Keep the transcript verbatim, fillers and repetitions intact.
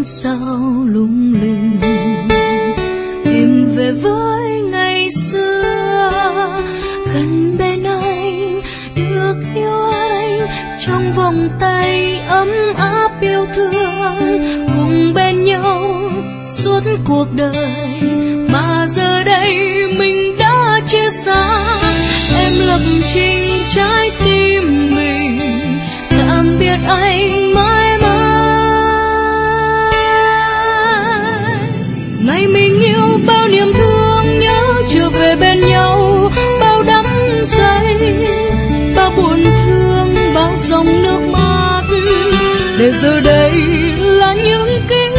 ánh sao lung linh tìm về với ngày xưa, gần bên anh được yêu anh trong vòng tay ấm áp yêu thương, cùng bên nhau suốt cuộc đời mà giờ đây mình đã chia xa. Em lập trình trái tim mình tạm biệt anh mãi mãi. Ngày mình yêu bao niềm thương nhớ trở về bên nhau, bao đắm say bao buồn thương bao dòng nước mắt, để giờ đây là những ký